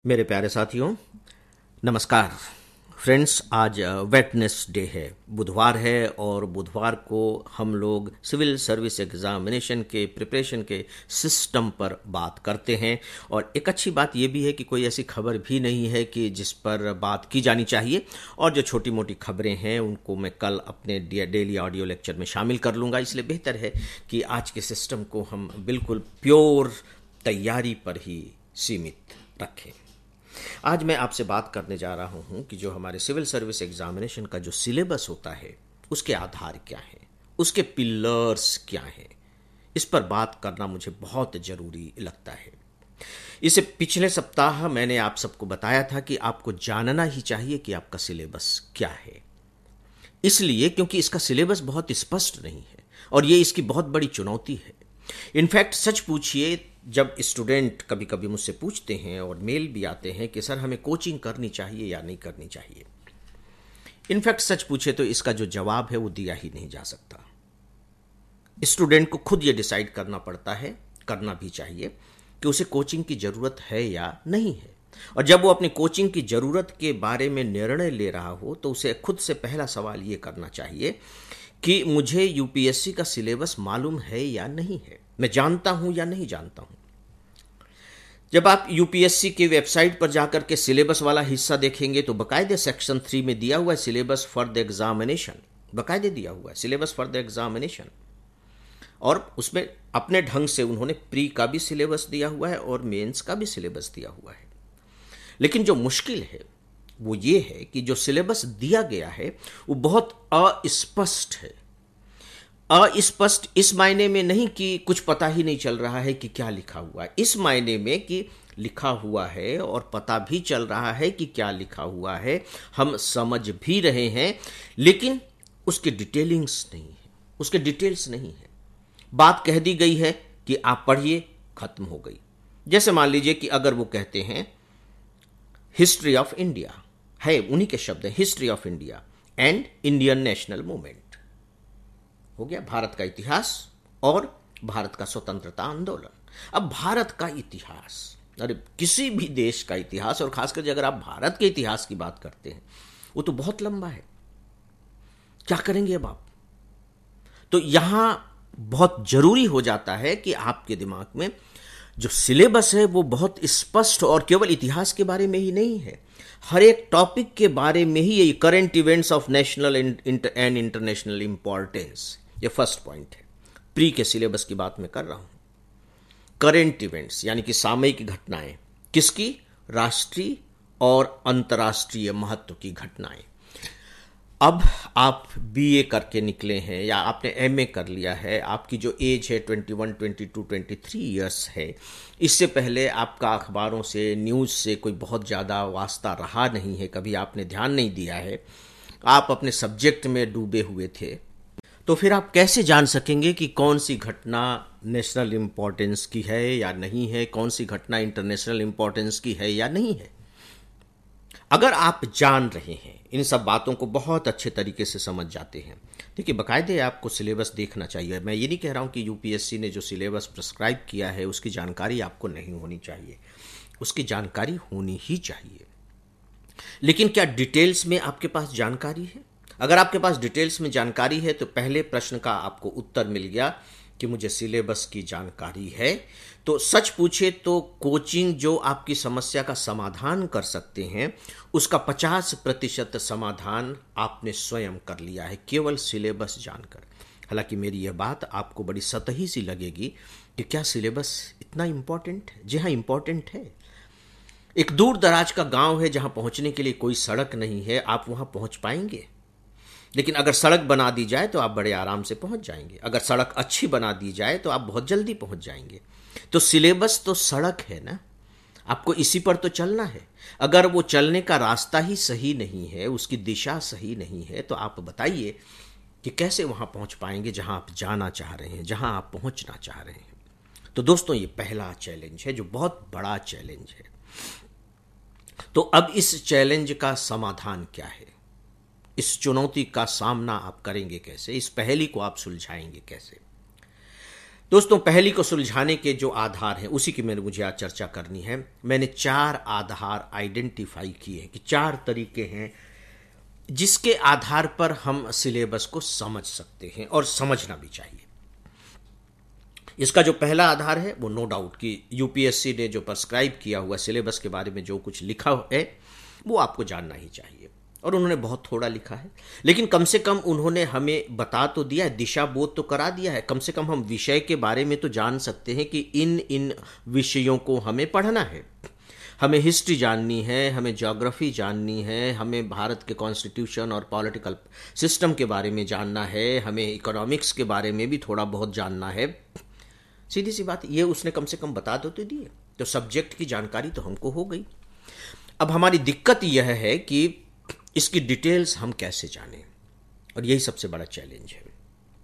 मेरे प्यारे साथियों, नमस्कार। फ्रेंड्स, आज वेडनेसडे है, बुधवार है और बुधवार को हम लोग सिविल सर्विस एग्जामिनेशन के प्रिपरेशन के सिस्टम पर बात करते हैं। और एक अच्छी बात यह भी है कि कोई ऐसी खबर भी नहीं है कि जिस पर बात की जानी चाहिए, और जो छोटी मोटी खबरें हैं उनको मैं कल अपने डेली ऑडियो लेक्चर में शामिल कर लूँगा। इसलिए बेहतर है कि आज के सिस्टम को हम बिल्कुल प्योर तैयारी पर ही सीमित रखें। आज मैं आपसे बात करने जा रहा हूं कि जो हमारे सिविल सर्विस एग्जामिनेशन का जो सिलेबस होता है उसके आधार क्या है, उसके पिलर्स क्या हैं, इस पर बात करना मुझे बहुत जरूरी लगता है। इसे पिछले सप्ताह मैंने आप सबको बताया था कि आपको जानना ही चाहिए कि आपका सिलेबस क्या है, इसलिए क्योंकि इसका सिलेबस बहुत स्पष्ट नहीं है और ये इसकी बहुत बड़ी चुनौती है। इनफैक्ट सच पूछिए, जब स्टूडेंट कभी कभी मुझसे पूछते हैं और मेल भी आते हैं कि सर हमें कोचिंग करनी चाहिए या नहीं करनी चाहिए, इनफैक्ट सच पूछे तो इसका जो जवाब है वो दिया ही नहीं जा सकता। स्टूडेंट को खुद ये डिसाइड करना पड़ता है, करना भी चाहिए, कि उसे कोचिंग की जरूरत है या नहीं है। और जब वो अपनी कोचिंग की जरूरत के बारे में निर्णय ले रहा हो तो उसे खुद से पहला सवाल ये करना चाहिए कि मुझे यूपीएससी का सिलेबस मालूम है या नहीं है, मैं जानता हूं या नहीं जानता हूं। जब आप यूपीएससी की वेबसाइट पर जाकर के सिलेबस वाला हिस्सा देखेंगे तो बकायदे सेक्शन 3 में दिया हुआ है सिलेबस फॉर द एग्जामिनेशन, बकायदे दिया हुआ है सिलेबस फॉर द एग्जामिनेशन। और उसमें अपने ढंग से उन्होंने प्री का भी सिलेबस दिया हुआ है और मेंस का भी सिलेबस दिया हुआ है। लेकिन जो मुश्किल है वो ये है कि जो सिलेबस दिया गया है वो बहुत अस्पष्ट है। अस्पष्ट इस मायने में नहीं कि कुछ पता ही नहीं चल रहा है कि क्या लिखा हुआ है, इस मायने में कि लिखा हुआ है और पता भी चल रहा है कि क्या लिखा हुआ है, हम समझ भी रहे हैं, लेकिन उसके डिटेलिंग्स नहीं है, उसके डिटेल्स नहीं है। बात कह दी गई है कि आप पढ़िए, खत्म हो गई। जैसे मान लीजिए कि अगर वो कहते हैं हिस्ट्री ऑफ इंडिया, है उन्हीं के शब्द है, history of India and Indian national movement, हो गया भारत का इतिहास और भारत का स्वतंत्रता आंदोलन। अब भारत का इतिहास, अरे किसी भी देश का इतिहास, और खासकर अगर आप भारत के इतिहास की बात करते हैं, वो तो बहुत लंबा है, क्या करेंगे अब आप? तो यहां बहुत जरूरी हो जाता है कि आपके दिमाग में जो सिलेबस है वो बहुत स्पष्ट, और केवल इतिहास के बारे में ही नहीं है, हर एक टॉपिक के बारे में ही, ये current events of national and international importance, ये फर्स्ट पॉइंट है। प्री के सिलेबस की बात मैं कर रहा हूं। करंट इवेंट्स यानी कि सामयिक घटनाएं, किसकी? राष्ट्रीय और अंतर्राष्ट्रीय महत्व की घटनाएं। अब आप बीए करके निकले हैं या आपने एमए कर लिया है, आपकी जो एज है 21, 22, 23 ईयर्स है, इससे पहले आपका अखबारों से, न्यूज़ से कोई बहुत ज़्यादा वास्ता रहा नहीं है, कभी आपने ध्यान नहीं दिया है, आप अपने सब्जेक्ट में डूबे हुए थे, तो फिर आप कैसे जान सकेंगे कि कौन सी घटना नेशनल इंपॉर्टेंस की है या नहीं है, कौन सी घटना इंटरनेशनल इंपॉर्टेंस की है या नहीं है? अगर आप जान रहे हैं, इन सब बातों को बहुत अच्छे तरीके से समझ जाते हैं, देखिए बाकायदे आपको सिलेबस देखना चाहिए। मैं ये नहीं कह रहा हूं कि यूपीएससी ने जो सिलेबस प्रिस्क्राइब किया है उसकी जानकारी आपको नहीं होनी चाहिए, उसकी जानकारी होनी ही चाहिए। लेकिन क्या डिटेल्स में आपके पास जानकारी है? अगर आपके पास डिटेल्स में जानकारी है तो पहले प्रश्न का आपको उत्तर मिल गया कि मुझे सिलेबस की जानकारी है। तो सच पूछे तो कोचिंग जो आपकी समस्या का समाधान कर सकते हैं, उसका 50% समाधान आपने स्वयं कर लिया है, केवल सिलेबस जानकर। हालांकि मेरी यह बात आपको बड़ी सतही सी लगेगी कि क्या सिलेबस इतना इंपॉर्टेंट है? जी हाँ, इंपॉर्टेंट है। एक दूर दराज का गांव है जहां पहुंचने के लिए कोई सड़क नहीं है, आप वहां पहुंच पाएंगे? लेकिन अगर सड़क बना दी जाए तो आप बड़े आराम से पहुंच जाएंगे, अगर सड़क अच्छी बना दी जाए तो आप बहुत जल्दी पहुंच जाएंगे। तो सिलेबस तो सड़क है ना, आपको इसी पर तो चलना है। अगर वो चलने का रास्ता ही सही नहीं है, उसकी दिशा सही नहीं है, तो आप बताइए कि कैसे वहां पहुंच पाएंगे जहां आप जाना चाह रहे हैं, जहां आप पहुंचना चाह रहे हैं। तो दोस्तों, ये पहला चैलेंज है जो बहुत बड़ा चैलेंज है। तो अब इस चैलेंज का समाधान क्या है? इस चुनौती का सामना आप करेंगे कैसे? इस पहेली को आप सुलझाएंगे कैसे? दोस्तों, पहली को सुलझाने के जो आधार हैं उसी की मुझे आज चर्चा करनी है। मैंने 4 आधार आइडेंटिफाई किए कि 4 तरीके हैं जिसके आधार पर हम सिलेबस को समझ सकते हैं और समझना भी चाहिए। इसका जो पहला आधार है वो नो डाउट कि यूपीएससी ने जो प्रिस्क्राइब किया हुआ सिलेबस के बारे में जो कुछ लिखा है वो आपको जानना ही चाहिए, और उन्होंने बहुत थोड़ा लिखा है, लेकिन कम से कम उन्होंने हमें बता तो दिया है, दिशा बोध तो करा दिया है। कम से कम हम विषय के बारे में तो जान सकते हैं कि इन विषयों को हमें पढ़ना है। हमें हिस्ट्री जाननी है, हमें ज्योग्राफी जाननी है, हमें भारत के कॉन्स्टिट्यूशन और पॉलिटिकल सिस्टम के बारे में जानना है, हमें इकोनॉमिक्स के बारे में भी थोड़ा बहुत जानना है। सीधी सी बात, ये उसने कम से कम बता दो तो दिए, तो सब्जेक्ट की जानकारी तो हमको हो गई। अब हमारी दिक्कत यह है कि इसकी डिटेल्स हम कैसे जानें, और यही सबसे बड़ा चैलेंज है।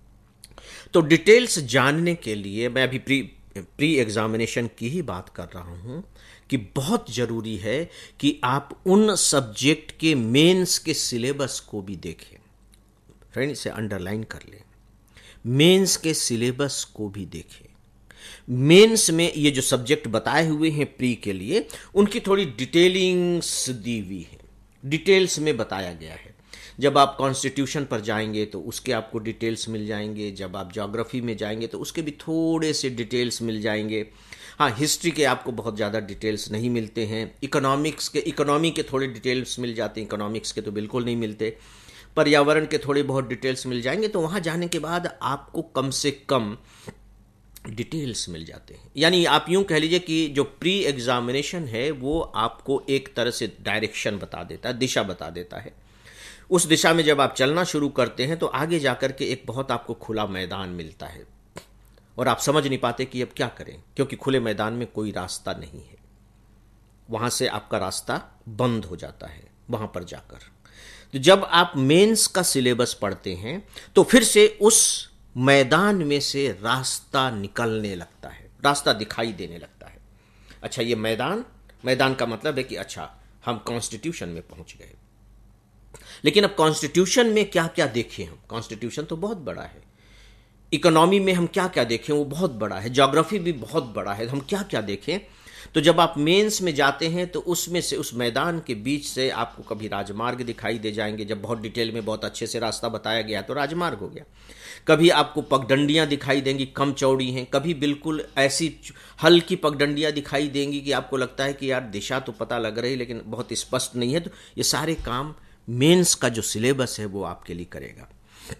तो डिटेल्स जानने के लिए मैं अभी प्री एग्जामिनेशन की ही बात कर रहा हूं कि बहुत जरूरी है कि आप उन सब्जेक्ट के मेंस के सिलेबस को भी देखें। फ्रेंड, इसे अंडरलाइन कर लें, मेंस के सिलेबस को भी देखें। मेंस में ये जो सब्जेक्ट बताए हुए हैं प्री के लिए, उनकी थोड़ी डिटेलिंग्स दी हुई है, डिटेल्स में बताया गया है। जब आप कॉन्स्टिट्यूशन पर जाएंगे तो उसके आपको डिटेल्स मिल जाएंगे, जब आप ज्योग्राफी में जाएंगे तो उसके भी थोड़े से डिटेल्स मिल जाएंगे। हाँ, हिस्ट्री के आपको बहुत ज़्यादा डिटेल्स नहीं मिलते हैं। इकोनॉमी के थोड़े डिटेल्स मिल जाते हैं, इकोनॉमिक्स के तो बिल्कुल नहीं मिलते। पर्यावरण के थोड़े बहुत डिटेल्स मिल जाएंगे। तो वहाँ जाने के बाद आपको कम से कम डिटेल्स मिल जाते हैं। यानी आप यूं कह लीजिए कि जो प्री एग्जामिनेशन है वो आपको एक तरह से डायरेक्शन बता देता है, दिशा बता देता है। उस दिशा में जब आप चलना शुरू करते हैं तो आगे जाकर के एक बहुत आपको खुला मैदान मिलता है, और आप समझ नहीं पाते कि अब क्या करें, क्योंकि खुले मैदान में कोई रास्ता नहीं है। वहां से आपका रास्ता बंद हो जाता है वहां पर जाकर। तो जब आप मेंस का सिलेबस पढ़ते हैं तो फिर से उस मैदान में से रास्ता निकलने लगता है, रास्ता दिखाई देने लगता है। अच्छा, ये मैदान का मतलब है कि अच्छा, हम कॉन्स्टिट्यूशन में पहुंच गए। लेकिन अब कॉन्स्टिट्यूशन में क्या क्या देखें हम? कॉन्स्टिट्यूशन तो बहुत बड़ा है। इकोनॉमी में हम क्या क्या देखें? वो बहुत बड़ा है। ज्योग्राफी भी बहुत बड़ा है। हम क्या क्या देखें? तो जब आप मेंस में जाते हैं तो उसमें से, उस मैदान के बीच से आपको कभी राजमार्ग दिखाई दे जाएंगे। जब बहुत डिटेल में बहुत अच्छे से रास्ता बताया गया तो राजमार्ग हो गया। कभी आपको पगडंडियां दिखाई देंगी, कम चौड़ी हैं। कभी बिल्कुल ऐसी हल्की पगडंडियां दिखाई देंगी कि आपको लगता है कि यार दिशा तो पता लग रही लेकिन बहुत स्पष्ट नहीं है। तो ये सारे काम मेंस का जो सिलेबस है वो आपके लिए करेगा।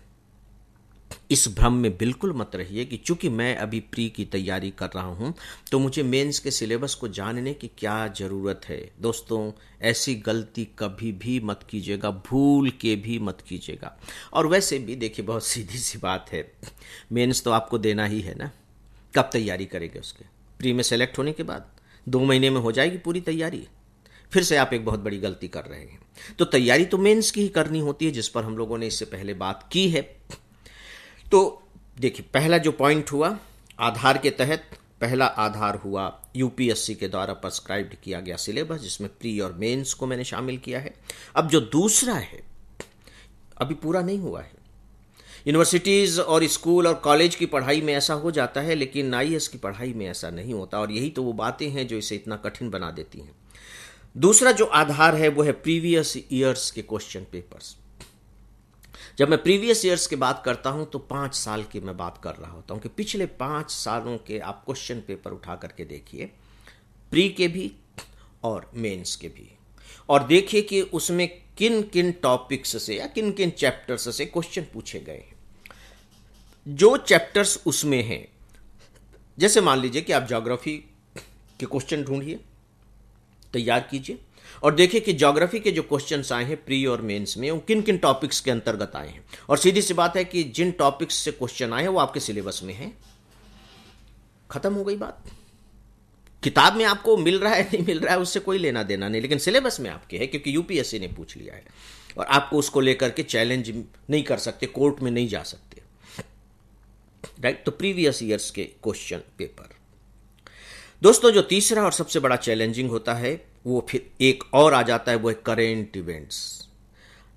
इस भ्रम में बिल्कुल मत रहिए कि चूंकि मैं अभी प्री की तैयारी कर रहा हूं तो मुझे मेंस के सिलेबस को जानने की क्या जरूरत है। दोस्तों, ऐसी गलती कभी भी मत कीजिएगा, भूल के भी मत कीजिएगा। और वैसे भी देखिए, बहुत सीधी सी बात है, मेंस तो आपको देना ही है ना। कब तैयारी करेंगे उसके? प्री में सेलेक्ट होने के बाद 2 महीने में हो जाएगी पूरी तैयारी। फिर से आप एक बहुत बड़ी गलती कर रहे हैं। तो तैयारी तो मेंस की ही करनी होती है, जिस पर हम लोगों ने इससे पहले बात की है। तो देखिए, पहला जो पॉइंट हुआ आधार के तहत, पहला आधार हुआ यूपीएससी के द्वारा प्रिस्क्राइब्ड किया गया सिलेबस, जिसमें प्री और मेंस को मैंने शामिल किया है। अब जो दूसरा है, अभी पूरा नहीं हुआ है। यूनिवर्सिटीज़ और स्कूल और कॉलेज की पढ़ाई में ऐसा हो जाता है, लेकिन आईएएस की पढ़ाई में ऐसा नहीं होता, और यही तो वो बातें हैं जो इसे इतना कठिन बना देती हैं। दूसरा जो आधार है वो है प्रीवियस ईयर्स के क्वेश्चन पेपर्स। जब मैं प्रीवियस ईयर्स की बात करता हूं तो 5 साल की मैं बात कर रहा होता हूं कि पिछले 5 सालों के आप क्वेश्चन पेपर उठा करके देखिए, प्री के भी और मेंस के भी, और देखिए कि उसमें किन किन टॉपिक्स से या किन किन चैप्टर्स से क्वेश्चन पूछे गए हैं। जो चैप्टर्स उसमें हैं, जैसे मान लीजिए कि आप ज्योग्राफी के क्वेश्चन ढूंढिए, तैयार कीजिए, और देखिए कि ज्योग्राफी के जो क्वेश्चंस आए हैं प्री और मेंस में वो किन किन टॉपिक्स के अंतर्गत आए हैं। और सीधी सी बात है कि जिन टॉपिक्स से क्वेश्चन आए हैं वो आपके सिलेबस में हैं। खत्म हो गई बात। किताब में आपको मिल रहा है नहीं मिल रहा है उससे कोई लेना देना नहीं, लेकिन सिलेबस में आपके है, क्योंकि यूपीएससी ने पूछ लिया है और आपको उसको लेकर के चैलेंज नहीं कर सकते, कोर्ट में नहीं जा सकते। राइट? तो प्रीवियस ईयर्स के क्वेश्चन पेपर। दोस्तों, जो तीसरा और सबसे बड़ा चैलेंजिंग होता है वो फिर एक और आ जाता है, वो है करेंट इवेंट्स।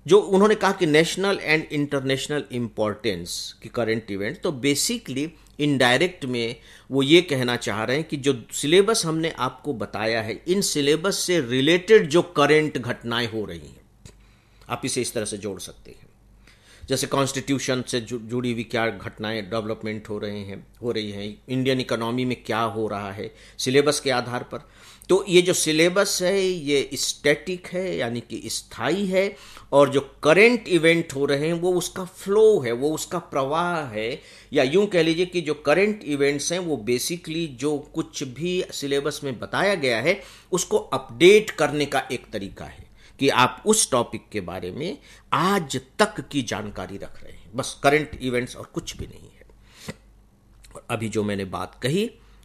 जो उन्होंने कहा कि नेशनल एंड इंटरनेशनल इंपॉर्टेंस की करंट इवेंट, तो बेसिकली इनडायरेक्ट में वो ये कहना चाह रहे हैं कि जो सिलेबस हमने आपको बताया है, इन सिलेबस से रिलेटेड जो करंट घटनाएं हो रही हैं, आप इसे इस तरह से जोड़ सकते हैं। जैसे कॉन्स्टिट्यूशन से जुड़ी हुई क्या घटनाएं डेवलपमेंट हो रही हैं, इंडियन इकोनॉमी में क्या हो रहा है, सिलेबस के आधार पर। तो ये जो सिलेबस है ये स्टैटिक है, यानी कि स्थायी है, और जो करंट इवेंट हो रहे हैं वो उसका फ्लो है, वो उसका प्रवाह है। या यूं कह लीजिए कि जो करंट इवेंट्स हैं वो बेसिकली जो कुछ भी सिलेबस में बताया गया है उसको अपडेट करने का एक तरीका है कि आप उस टॉपिक के बारे में आज तक की जानकारी रख रहे हैं, बस करंट इवेंट्स और कुछ भी नहीं है। और अभी जो मैंने बात कही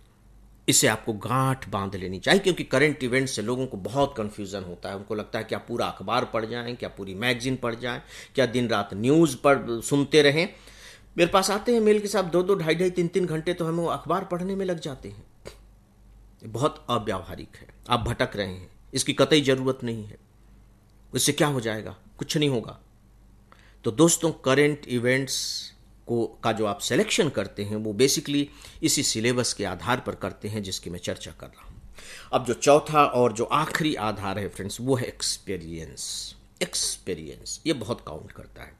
इसे आपको गांठ बांध लेनी चाहिए, क्योंकि करंट इवेंट से लोगों को बहुत कंफ्यूजन होता है। उनको लगता है क्या पूरा अखबार पढ़ जाएं, क्या पूरी मैगजीन पढ़ जाएं, क्या दिन रात न्यूज़ पर सुनते रहें। मेरे पास आते हैं मेल के साथ 2-2, 2.5-2.5, 3-3 घंटे तो हमें वो अखबार पढ़ने में लग जाते हैं। बहुत अव्यावहारिक है, आप भटक रहे हैं, इसकी कतई जरूरत नहीं है। इससे क्या हो जाएगा? कुछ नहीं होगा। तो दोस्तों, करंट इवेंट्स का जो आप सिलेक्शन करते हैं वो बेसिकली इसी सिलेबस के आधार पर करते हैं जिसकी मैं चर्चा कर रहा हूं। अब जो चौथा और जो आखिरी आधार है फ्रेंड्स, वो है एक्सपीरियंस। एक्सपीरियंस ये बहुत काउंट करता है।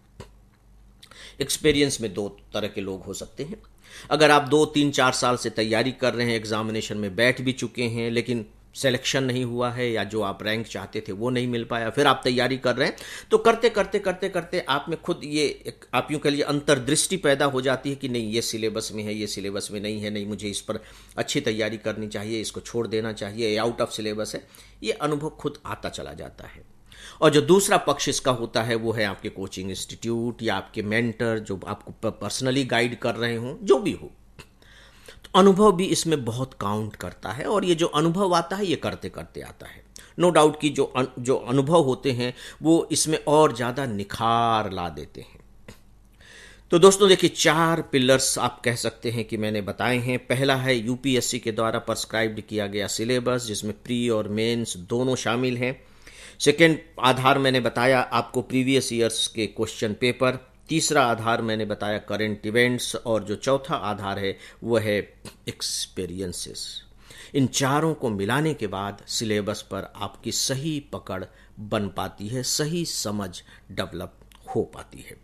एक्सपीरियंस में दो तरह के लोग हो सकते हैं। अगर आप 2-3-4 साल से तैयारी कर रहे हैं, एग्जामिनेशन में बैठ भी चुके हैं, लेकिन सिलेक्शन नहीं हुआ है या जो आप रैंक चाहते थे वो नहीं मिल पाया, फिर आप तैयारी कर रहे हैं, तो करते करते करते करते आप में खुद ये आप यूं कह लीजिए अंतर्दृष्टि पैदा हो जाती है कि नहीं, ये सिलेबस में है, ये सिलेबस में नहीं है, नहीं मुझे इस पर अच्छी तैयारी करनी चाहिए, इसको छोड़ देना चाहिए, ये आउट ऑफ सिलेबस है। ये अनुभव खुद आता चला जाता है। और जो दूसरा पक्ष इसका होता है वो है आपके कोचिंग इंस्टीट्यूट या आपके मेंटर जो आपको पर्सनली गाइड कर रहे हों, जो भी हो। तो अनुभव भी इसमें बहुत काउंट करता है, और ये जो अनुभव आता है ये करते करते आता है। नो डाउट कि जो अनुभव होते हैं वो इसमें और ज़्यादा निखार ला देते हैं। तो दोस्तों देखिए, 4 पिलर्स आप कह सकते हैं कि मैंने बताए हैं। पहला है यूपीएससी के द्वारा प्रिस्क्राइब्ड किया गया सिलेबस, जिसमें प्री और मेंस दोनों शामिल हैं। सेकेंड आधार मैंने बताया आपको प्रीवियस ईयर्स के क्वेश्चन पेपर। तीसरा आधार मैंने बताया करंट इवेंट्स, और जो चौथा आधार है वो है एक्सपीरियंसेस। इन चारों को मिलाने के बाद सिलेबस पर आपकी सही पकड़ बन पाती है, सही समझ डेवलप हो पाती है।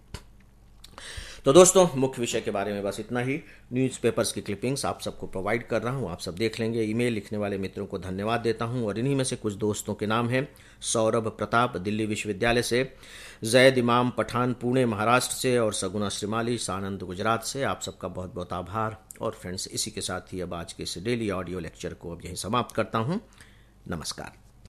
तो दोस्तों, मुख्य विषय के बारे में बस इतना ही। न्यूज़पेपर्स की क्लिपिंग्स आप सबको प्रोवाइड कर रहा हूं, आप सब देख लेंगे। ईमेल लिखने वाले मित्रों को धन्यवाद देता हूं, और इन्हीं में से कुछ दोस्तों के नाम हैं: सौरभ प्रताप दिल्ली विश्वविद्यालय से, जैद इमाम पठान पुणे महाराष्ट्र से, और सगुना श्रीमाली सानंद गुजरात से। आप सबका बहुत बहुत आभार। और फ्रेंड्स, इसी के साथ ही अब आज के इस डेली ऑडियो लेक्चर को अब यहीं समाप्त करता हूँ। नमस्कार।